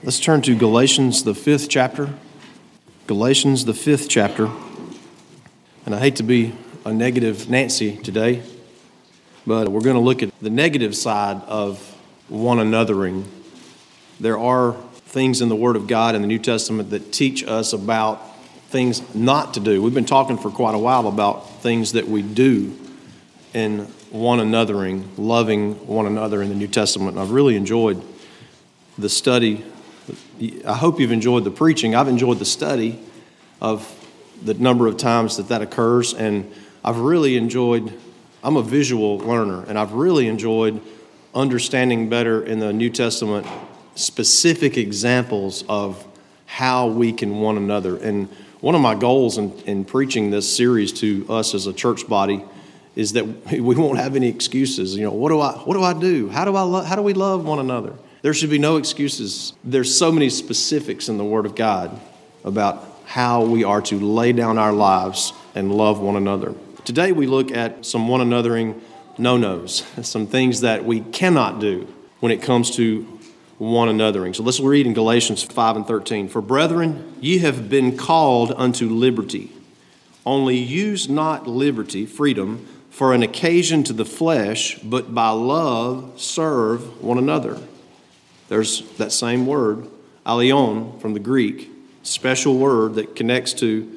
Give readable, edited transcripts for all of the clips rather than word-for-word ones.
Let's turn to Galatians, the 5th chapter. Galatians, the 5th chapter. And I hate to be a negative Nancy today, but we're going to look at the negative side of one anothering. There are things in the Word of God in the New Testament that teach us about things not to do. We've been talking for quite a while about things that we do in one anothering, loving one another in the New Testament. And I've really enjoyed the study. I hope you've enjoyed the preaching. I've enjoyed the study of the number of times that occurs, and I've really enjoyed, I'm a visual learner, and I've really enjoyed understanding better in the New Testament specific examples of how we can one another. And one of my goals in preaching this series to us as a church body is that we won't have any excuses. What do I do? How do we love one another? There should be no excuses. There's so many specifics in the Word of God about how we are to lay down our lives and love one another. Today we look at some one anothering no-nos, some things that we cannot do when it comes to one anothering. So let's read in Galatians 5 and 13. For brethren, ye have been called unto liberty. Only use not liberty, freedom, for an occasion to the flesh, but by love serve one another. There's that same word, allion, from the Greek, special word that connects to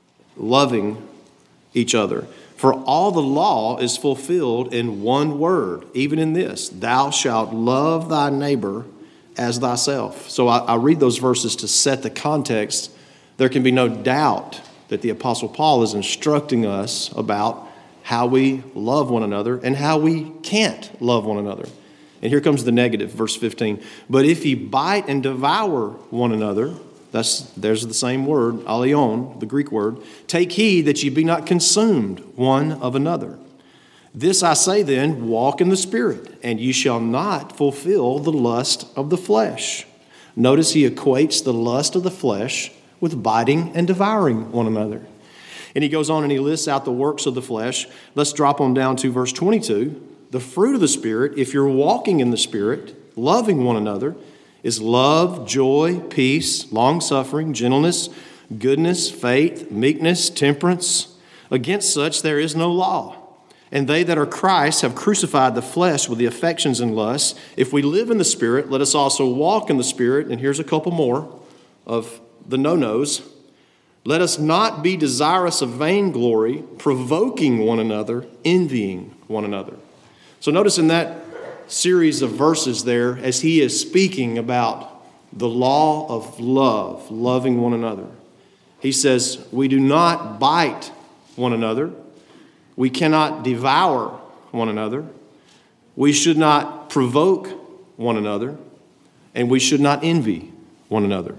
loving each other. For all the law is fulfilled in one word, even in this, thou shalt love thy neighbor as thyself. So I read those verses to set the context. There can be no doubt that the Apostle Paul is instructing us about how we love one another and how we can't love one another. And here comes the negative, verse 15. But if ye bite and devour one another, there's the same word, allion, the Greek word, take heed that ye be not consumed one of another. This I say then, walk in the Spirit, and ye shall not fulfill the lust of the flesh. Notice he equates the lust of the flesh with biting and devouring one another. And he goes on and he lists out the works of the flesh. Let's drop on down to verse 22. The fruit of the Spirit, if you're walking in the Spirit, loving one another, is love, joy, peace, long-suffering, gentleness, goodness, faith, meekness, temperance. Against such there is no law. And they that are Christ have crucified the flesh with the affections and lusts. If we live in the Spirit, let us also walk in the Spirit. And here's a couple more of the no-nos. Let us not be desirous of vainglory, provoking one another, envying one another. So notice in that series of verses there, as he is speaking about the law of love, loving one another, he says, we do not bite one another. We cannot devour one another. We should not provoke one another. And we should not envy one another.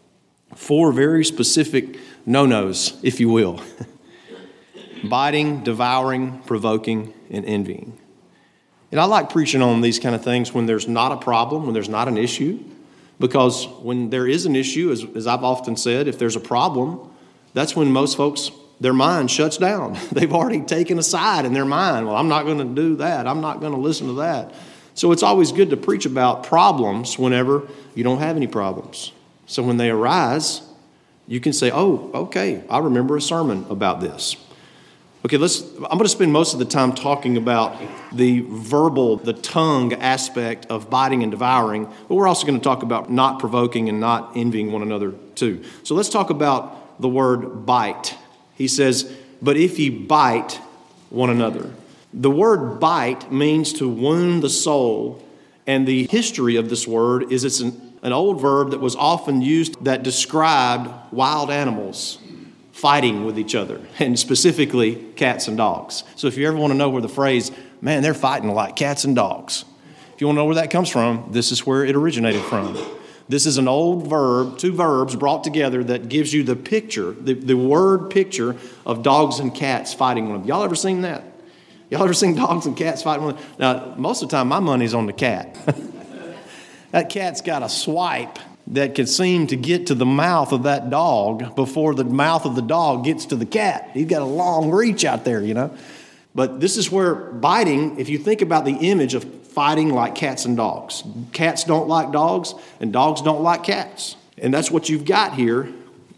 4 very specific no-nos, if you will. Biting, devouring, provoking, and envying. And I like preaching on these kind of things when there's not a problem, when there's not an issue. Because when there is an issue, as I've often said, if there's a problem, that's when most folks, their mind shuts down. They've already taken a side in their mind. Well, I'm not going to do that. I'm not going to listen to that. So it's always good to preach about problems whenever you don't have any problems. So when they arise, you can say, oh, okay, I remember a sermon about this. Okay, I'm going to spend most of the time talking about the verbal, the tongue aspect of biting and devouring, but we're also going to talk about not provoking and not envying one another too. So let's talk about the word bite. He says, but if ye bite one another. The word bite means to wound the soul, and the history of this word is it's an old verb that was often used that described wild animals fighting with each other, and specifically cats and dogs. So if you ever want to know where the phrase, man, they're fighting like cats and dogs, if you want to know where that comes from, this is where it originated from. This is an old verb, 2 verbs brought together that gives you the picture, the word picture of dogs and cats fighting one another. Y'all ever seen that? Y'all ever seen dogs and cats fighting one another? Now, most of the time, my money's on the cat. That cat's got a swipe that can seem to get to the mouth of that dog before the mouth of the dog gets to the cat. He's got a long reach out there, But this is where biting, if you think about the image of fighting like cats and dogs. Cats don't like dogs, and dogs don't like cats. And that's what you've got here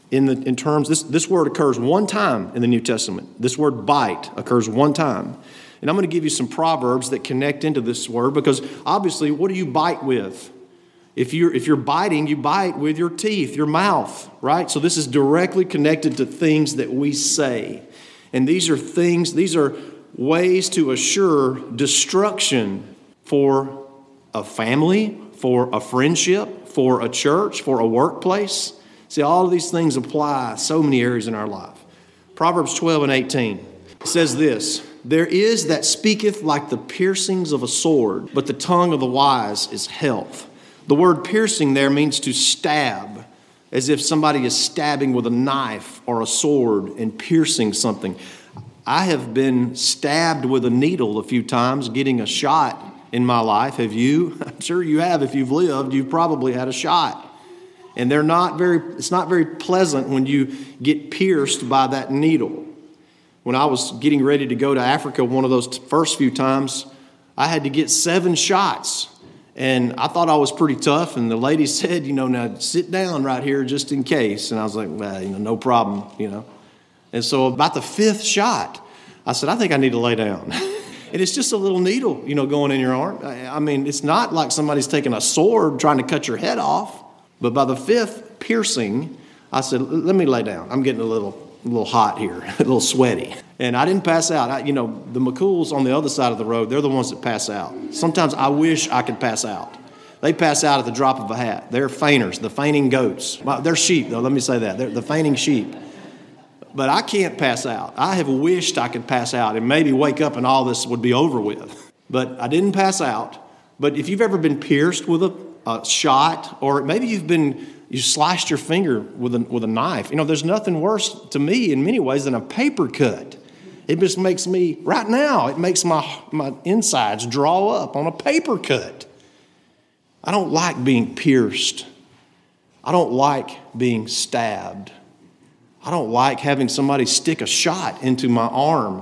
in terms, this word occurs one time in the New Testament. This word bite occurs one time. And I'm going to give you some proverbs that connect into this word, because obviously, what do you bite with? If you're biting, you bite with your teeth, your mouth, right? So this is directly connected to things that we say. And these are ways to assure destruction for a family, for a friendship, for a church, for a workplace. See, all of these things apply so many areas in our life. Proverbs 12 and 18 says this: "There is that speaketh like the piercings of a sword, but the tongue of the wise is health." The word piercing there means to stab, as if somebody is stabbing with a knife or a sword and piercing something. I have been stabbed with a needle a few times getting a shot in my life. Have you? I'm sure you have. If you've lived, you've probably had a shot. And it's not very pleasant when you get pierced by that needle. When I was getting ready to go to Africa, one of those first few times, I had to get 7 shots. And I thought I was pretty tough. And the lady said, now sit down right here just in case. And I was like, well, no problem, And so about the 5th shot, I said, I think I need to lay down. And it's just a little needle, going in your arm. I mean, it's not like somebody's taking a sword trying to cut your head off. But by the 5th piercing, I said, let me lay down. I'm getting a little hot here, a little sweaty. And I didn't pass out. The McCools on the other side of the road, they're the ones that pass out. Sometimes I wish I could pass out. They pass out at the drop of a hat. They're fainters, the fainting goats. Well, they're sheep, though. Let me say that. They're the fainting sheep. But I can't pass out. I have wished I could pass out and maybe wake up and all this would be over with. But I didn't pass out. But if you've ever been pierced with a shot, or maybe you sliced your finger with a knife. There's nothing worse to me in many ways than a paper cut. It just makes me, right now, it makes my insides draw up on a paper cut. I don't like being pierced. I don't like being stabbed. I don't like having somebody stick a shot into my arm.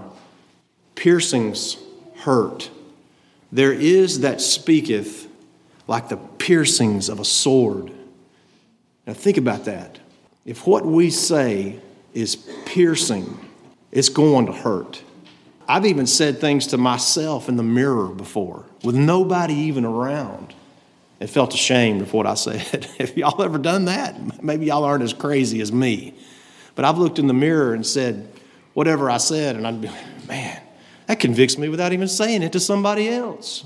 Piercings hurt. There is that speaketh like the piercings of a sword. Now think about that. If what we say is piercing, it's going to hurt. I've even said things to myself in the mirror before with nobody even around and felt ashamed of what I said. Have y'all ever done that? Maybe y'all aren't as crazy as me. But I've looked in the mirror and said whatever I said, and I'd be like, man, that convicts me without even saying it to somebody else.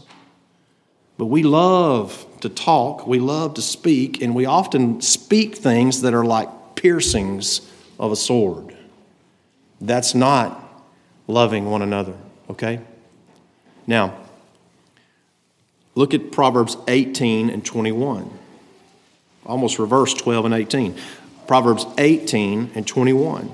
But we love to talk, we love to speak, and we often speak things that are like piercings of a sword. That's not loving one another, okay? Now, look at Proverbs 18 and 21. Almost reverse 12 and 18. Proverbs 18 and 21.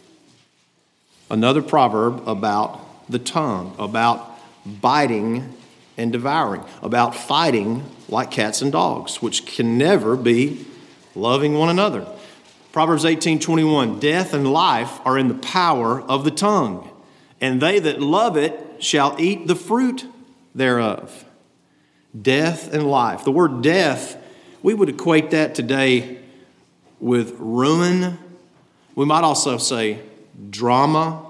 Another proverb about the tongue, about biting and devouring, about fighting like cats and dogs, which can never be loving one another. Proverbs 18:21, death and life are in the power of the tongue, and they that love it shall eat the fruit thereof. Death and life. The word death, we would equate that today with ruin. We might also say drama.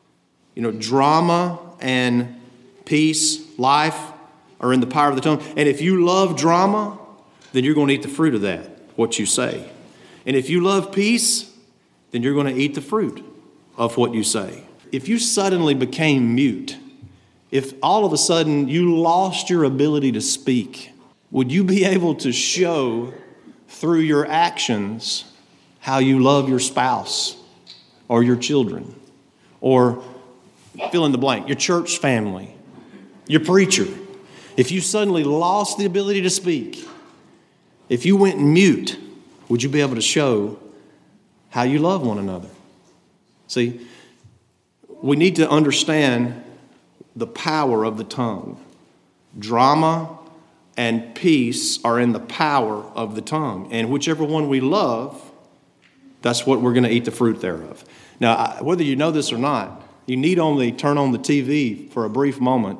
Drama and peace, life are in the power of the tongue. And if you love drama, then you're going to eat the fruit of that, what you say. And if you love peace, then you're going to eat the fruit of what you say. If you suddenly became mute, if all of a sudden you lost your ability to speak, would you be able to show through your actions how you love your spouse or your children or fill in the blank, your church family, your preacher? If you suddenly lost the ability to speak, if you went mute, would you be able to show how you love one another? See, we need to understand the power of the tongue. Drama and peace are in the power of the tongue. And whichever one we love, that's what we're going to eat the fruit thereof. Now, whether you know this or not, you need only turn on the TV for a brief moment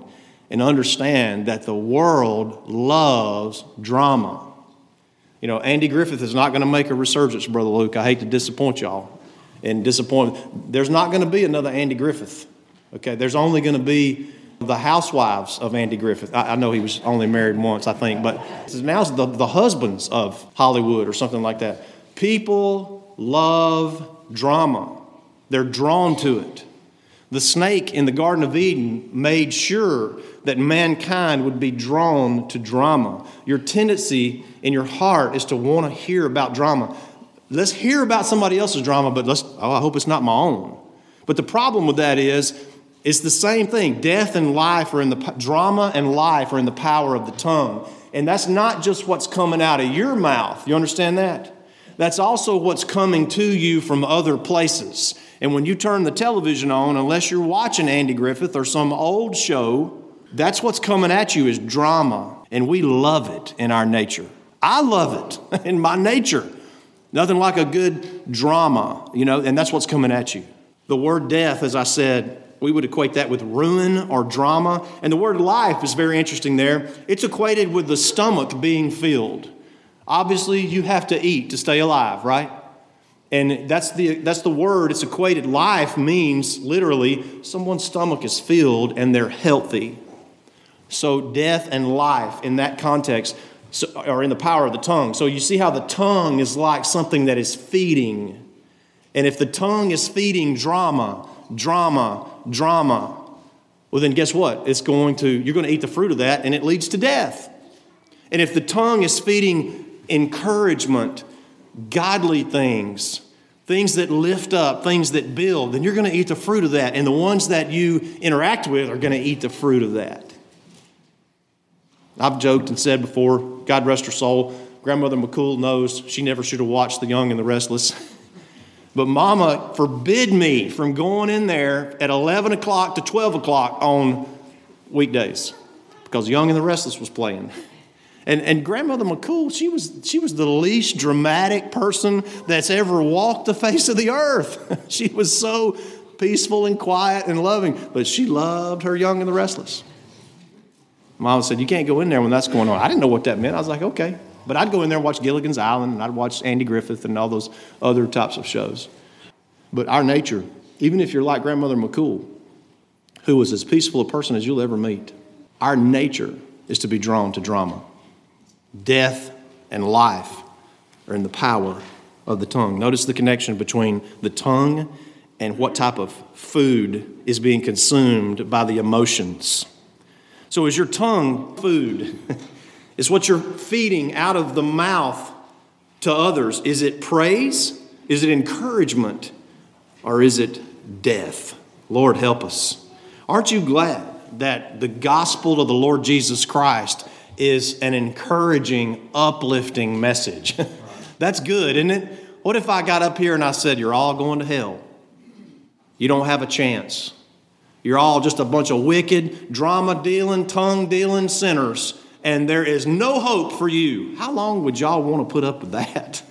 and understand that the world loves drama. You know, Andy Griffith is not going to make a resurgence, Brother Luke. I hate to disappoint y'all and disappoint. There's not going to be another Andy Griffith. Okay, there's only going to be the housewives of Andy Griffith. I know he was only married once, I think, but now it's the husbands of Hollywood or something like that. People love drama. They're drawn to it. The snake in the Garden of Eden made sure that mankind would be drawn to drama. Your tendency in your heart is to want to hear about drama. Let's hear about somebody else's drama, but I hope it's not my own. But the problem with that is, it's the same thing. Death and life are in the drama, and life are in the power of the tongue. And that's not just what's coming out of your mouth. You understand that? That's also what's coming to you from other places. And when you turn the television on, unless you're watching Andy Griffith or some old show, that's what's coming at you is drama. And we love it in our nature. I love it in my nature. Nothing like a good drama, and that's what's coming at you. The word death, as I said, we would equate that with ruin or drama. And the word life is very interesting there. It's equated with the stomach being filled. Obviously, you have to eat to stay alive, right? And that's the word. It's equated. Life means literally someone's stomach is filled and they're healthy. So death and life in that context are in the power of the tongue. So you see how the tongue is like something that is feeding. And if the tongue is feeding drama, well then guess what? You're going to eat the fruit of that, and it leads to death. And if the tongue is feeding encouragement, godly things that lift up, things that build, then you're going to eat the fruit of that. And the ones that you interact with are going to eat the fruit of that. I've joked and said before, God rest her soul, Grandmother McCool knows she never should have watched The Young and the Restless. But Mama forbid me from going in there at 11 o'clock to 12 o'clock on weekdays because Young and the Restless was playing. And Grandmother McCool, she was the least dramatic person that's ever walked the face of the earth. She was so peaceful and quiet and loving, but she loved her Young and the Restless. Mama said, you can't go in there when that's going on. I didn't know what that meant. I was like, okay. But I'd go in there and watch Gilligan's Island, and I'd watch Andy Griffith and all those other types of shows. But our nature, even if you're like Grandmother McCool, who was as peaceful a person as you'll ever meet, our nature is to be drawn to drama. Death and life are in the power of the tongue. Notice the connection between the tongue and what type of food is being consumed by the emotions. So is your tongue food? Is what you're feeding out of the mouth to others, is it praise? Is it encouragement? Or is it death? Lord, help us. Aren't you glad that the gospel of the Lord Jesus Christ is an encouraging, uplifting message? That's good, isn't it? What if I got up here and I said, you're all going to hell? You don't have a chance. You're all just a bunch of wicked, drama-dealing, tongue-dealing sinners, and there is no hope for you. How long would y'all want to put up with that?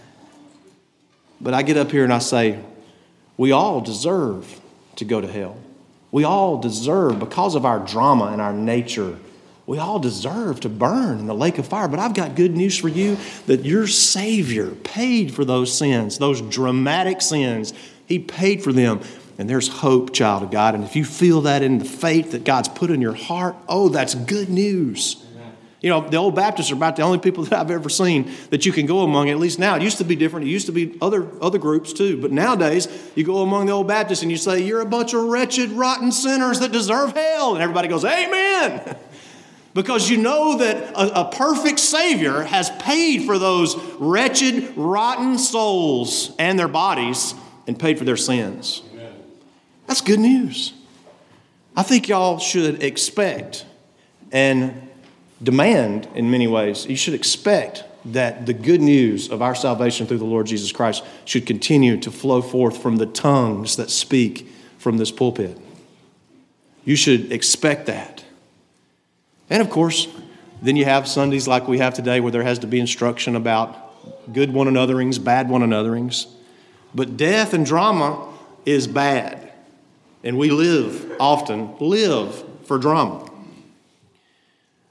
But I get up here and I say, we all deserve to go to hell. We all deserve, because of our drama and our nature, we all deserve to burn in the lake of fire. But I've got good news for you, that your Savior paid for those sins, those dramatic sins. He paid for them. And there's hope, child of God. And if you feel that in the faith that God's put in your heart, oh, that's good news. Amen. You know, the old Baptists are about the only people that I've ever seen that you can go among, at least now. It used to be different. It used to be other groups too. But nowadays, you go among the old Baptists and you say, you're a bunch of wretched, rotten sinners that deserve hell. And everybody goes, amen. Because you know that a perfect Savior has paid for those wretched, rotten souls and their bodies and paid for their sins. That's good news. I think y'all should expect and demand in many ways. You should expect that the good news of our salvation through the Lord Jesus Christ should continue to flow forth from the tongues that speak from this pulpit. You should expect that. And of course, then you have Sundays like we have today where there has to be instruction about good one anotherings, bad one anotherings. But death and drama is bad. And we often live for drama.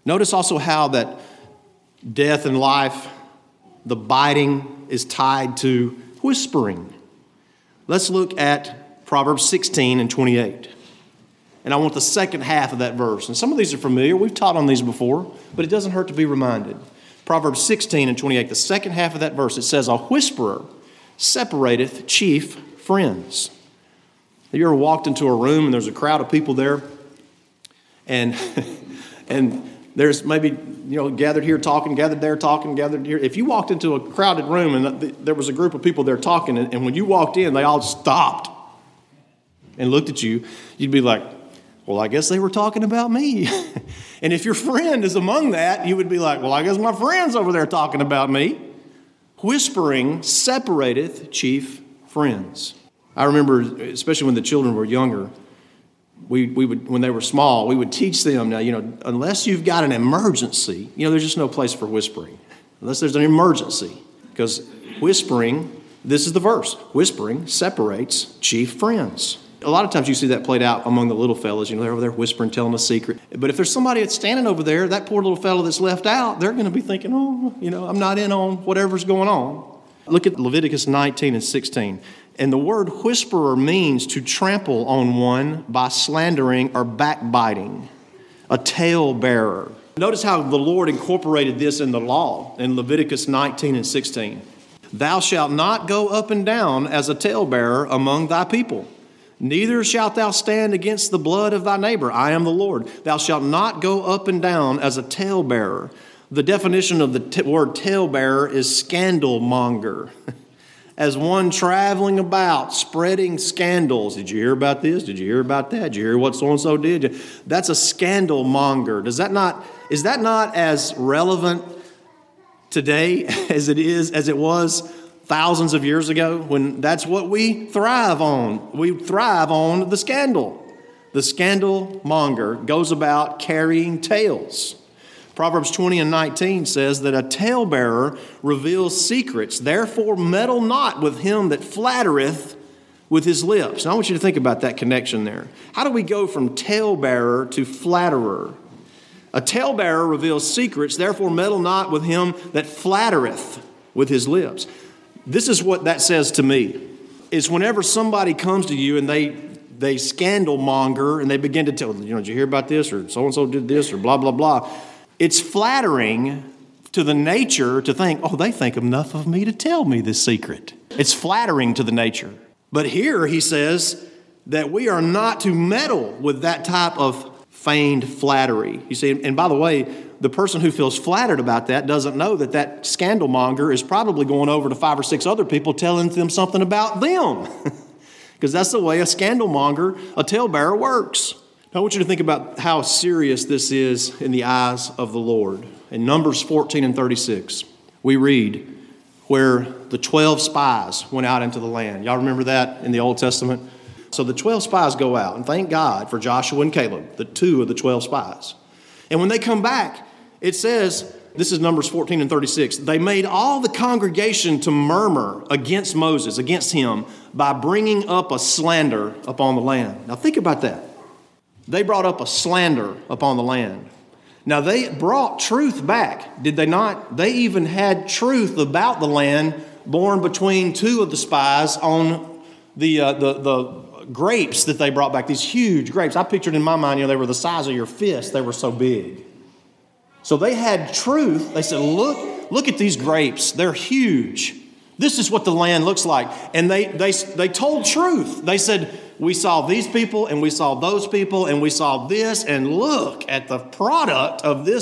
Notice also how that death and life, the biting, is tied to whispering. Let's look at Proverbs 16 and 28. And I want the second half of that verse. And some of these are familiar. We've taught on these before, but it doesn't hurt to be reminded. Proverbs 16 and 28, the second half of that verse, it says, "A whisperer separateth chief friends." Have you ever walked into a room and there's a crowd of people there, and there's maybe, gathered here talking, gathered there talking, gathered here. If you walked into a crowded room and there was a group of people there talking, and when you walked in, they all stopped and looked at you, you'd be like, well, I guess they were talking about me. And if your friend is among that, you would be like, well, I guess my friend's over there talking about me. Whispering separateth chief friends. I remember, especially when the children were younger, we would, when they were small, we would teach them, now, unless you've got an emergency, there's just no place for whispering. Unless there's an emergency. Because whispering, this is the verse, whispering separates chief friends. A lot of times you see that played out among the little fellas. They're over there whispering, telling a secret. But if there's somebody that's standing over there, that poor little fellow that's left out, they're going to be thinking, I'm not in on whatever's going on. Look at Leviticus 19 and 16. And the word whisperer means to trample on one by slandering or backbiting, a talebearer. Notice how the Lord incorporated this in the law in Leviticus 19 and 16. "Thou shalt not go up and down as a talebearer among thy people. Neither shalt thou stand against the blood of thy neighbor. I am the Lord. Thou shalt not go up and down as a talebearer." The definition of the word talebearer is scandalmonger. As one traveling about, spreading scandals. Did you hear about this? Did you hear about that? Did you hear what so-and-so did? That's a scandalmonger. Is that not as relevant today as it was thousands of years ago, when that's what we thrive on? We thrive on the scandal. The scandal monger goes about carrying tales. Proverbs 20 and 19 says that a talebearer reveals secrets. Therefore, meddle not with him that flattereth with his lips. Now, I want you to think about that connection there. How do we go from talebearer to flatterer? A talebearer reveals secrets. Therefore, meddle not with him that flattereth with his lips. This is what that says to me, is whenever somebody comes to you and they scandal monger and they begin to tell, did you hear about this, or so-and-so did this, or blah, blah, blah. It's flattering to the nature to think, they think enough of me to tell me this secret. It's flattering to the nature. But here he says that we are not to meddle with that type of feigned flattery. You see, and by the way, the person who feels flattered about that doesn't know that scandalmonger is probably going over to 5 or 6 other people telling them something about them. Because that's the way a scandalmonger, a talebearer, works. Now, I want you to think about how serious this is in the eyes of the Lord. In Numbers 14 and 36, we read where the 12 spies went out into the land. Y'all remember that in the Old Testament? So the 12 spies go out, and thank God for Joshua and Caleb, the 2 of the 12 spies. And when they come back, it says, this is Numbers 14 and 36, they made all the congregation to murmur against Moses, against him, by bringing up a slander upon the land. Now think about that. They brought up a slander upon the land. Now they brought truth back, did they not? They even had truth about the land born between 2 of the spies on the grapes that they brought back, these huge grapes. I pictured in my mind, they were the size of your fist. They were so big. So they had truth. They said, look at these grapes. They're huge. This is what the land looks like. And they told truth. They said, we saw these people and we saw those people and we saw this, and look at the product of this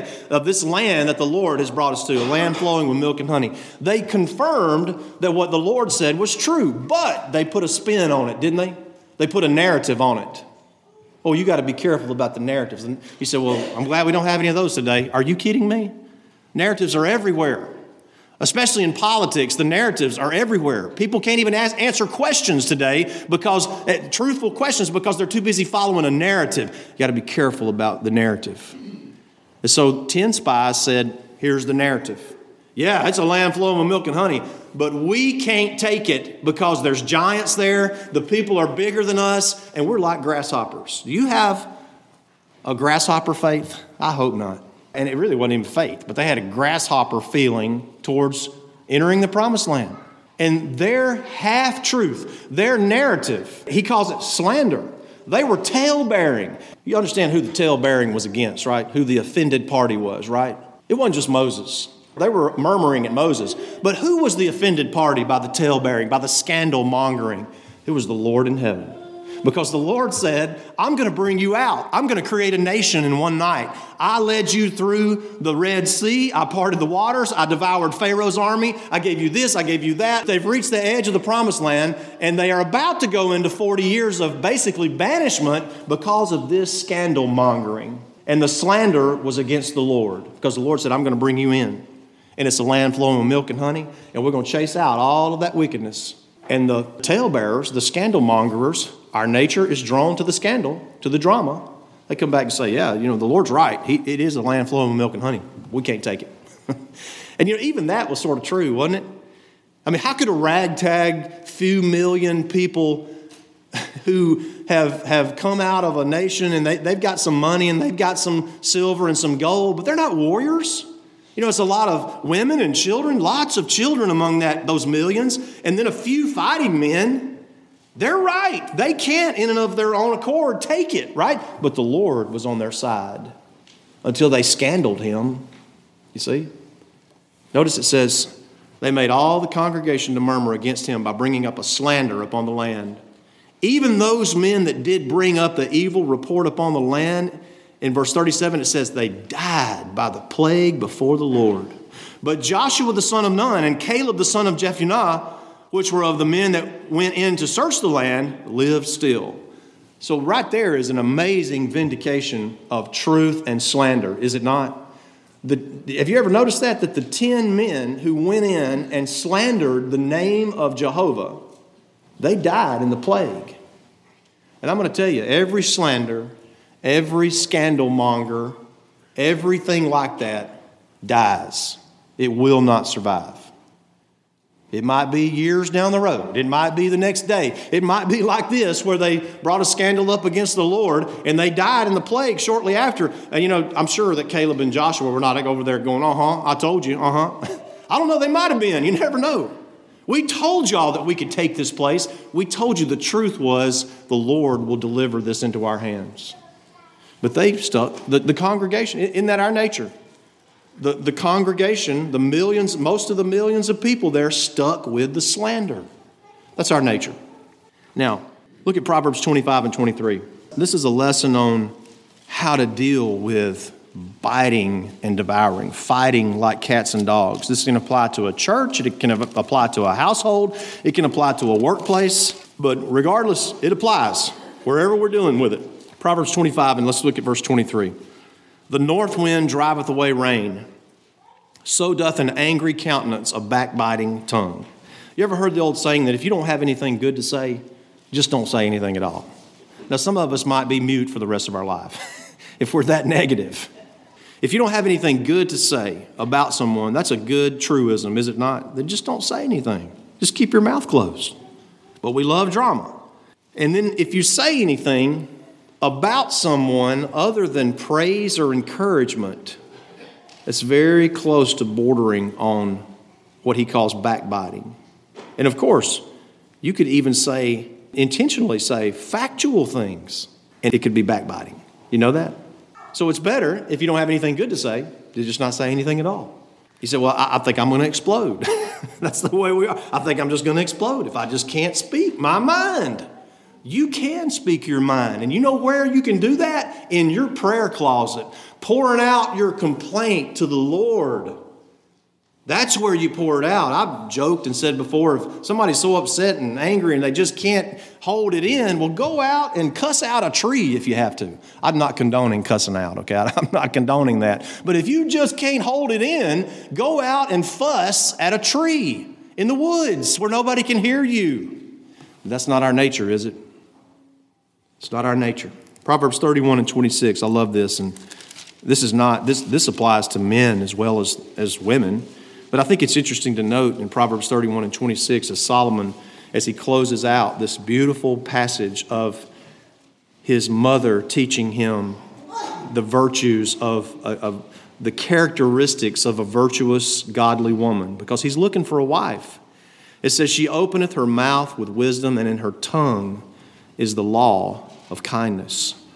land that the Lord has brought us to, a land flowing with milk and honey. They confirmed that what the Lord said was true, but they put a spin on it, didn't they? They put a narrative on it. Oh, you got to be careful about the narratives. And you said, well, I'm glad we don't have any of those today. Are you kidding me? Narratives are everywhere. Especially in politics, the narratives are everywhere. People can't even answer questions today truthful questions, because they're too busy following a narrative. You got to be careful about the narrative. And so 10 spies said, here's the narrative. Yeah, it's a land flowing with milk and honey, but we can't take it because there's giants there. The people are bigger than us, and we're like grasshoppers. Do you have a grasshopper faith? I hope not. And it really wasn't even faith, but they had a grasshopper feeling towards entering the promised land. And their half-truth, their narrative, he calls it slander. They were tale-bearing. You understand who the tale-bearing was against, right? Who the offended party was, right? It wasn't just Moses. They were murmuring at Moses. But who was the offended party by the tale-bearing, by the scandal-mongering? It was the Lord in heaven. Because the Lord said, I'm going to bring you out. I'm going to create a nation in one night. I led you through the Red Sea. I parted the waters. I devoured Pharaoh's army. I gave you this. I gave you that. They've reached the edge of the promised land, and they are about to go into 40 years of basically banishment because of this scandal mongering. And the slander was against the Lord, because the Lord said, I'm going to bring you in. And it's a land flowing with milk and honey, and we're going to chase out all of that wickedness. And the talebearers, the scandal mongerers, our nature is drawn to the scandal, to the drama. They come back and say, yeah, the Lord's right. It is a land flowing with milk and honey. We can't take it. And even that was sort of true, wasn't it? I mean, how could a ragtag few million people who have come out of a nation and they've got some money and they've got some silver and some gold, but they're not warriors? It's a lot of women and children, lots of children among those millions, and then a few fighting men. They're right. They can't, in and of their own accord, take it, right? But the Lord was on their side until they scandaled him. You see? Notice it says, they made all the congregation to murmur against him by bringing up a slander upon the land. Even those men that did bring up the evil report upon the land, in verse 37, it says, they died by the plague before the Lord. But Joshua the son of Nun and Caleb the son of Jephunneh, which were of the men that went in to search the land, lived still. So right there is an amazing vindication of truth and slander, is it not? Have you ever noticed that the 10 men who went in and slandered the name of Jehovah, they died in the plague. And I'm going to tell you, every slander, every scandal monger, everything like that dies. It will not survive. It might be years down the road. It might be the next day. It might be like this, where they brought a scandal up against the Lord and they died in the plague shortly after. And I'm sure that Caleb and Joshua were not over there going, I told you, I don't know, they might have been. You never know. We told y'all that we could take this place. We told you the truth was the Lord will deliver this into our hands. But they stuck. The congregation, isn't that our nature? The congregation, the millions, most of the millions of people there stuck with the slander. That's our nature. Now, look at Proverbs 25 and 23. This is a lesson on how to deal with biting and devouring, fighting like cats and dogs. This can apply to a church. It can apply to a household. It can apply to a workplace. But regardless, it applies wherever we're dealing with it. Proverbs 25, and let's look at verse 23. The north wind driveth away rain. So doth an angry countenance a backbiting tongue. You ever heard the old saying that if you don't have anything good to say, just don't say anything at all? Now, some of us might be mute for the rest of our life if we're that negative. If you don't have anything good to say about someone, that's a good truism, is it not? Then just don't say anything. Just keep your mouth closed. But we love drama. And then if you say anything about someone other than praise or encouragement, it's very close to bordering on what he calls backbiting. And of course, you could even intentionally say factual things, and it could be backbiting. You know that? So it's better, if you don't have anything good to say, to just not say anything at all. You say, well, I think I'm going to explode. That's the way we are. I think I'm just going to explode if I just can't speak my mind. You can speak your mind. And you know where you can do that? In your prayer closet, pouring out your complaint to the Lord. That's where you pour it out. I've joked and said before, if somebody's so upset and angry and they just can't hold it in, well, go out and cuss out a tree if you have to. I'm not condoning cussing out, okay? I'm not condoning that. But if you just can't hold it in, go out and fuss at a tree in the woods where nobody can hear you. That's not our nature, is it? It's not our nature. Proverbs 31 and 26, I love this. And this applies to men as well as women. But I think it's interesting to note in Proverbs 31 and 26 as Solomon, as he closes out this beautiful passage of his mother teaching him the virtues of the characteristics of a virtuous, godly woman, because he's looking for a wife. It says, she openeth her mouth with wisdom, and in her tongue is the law of kindness.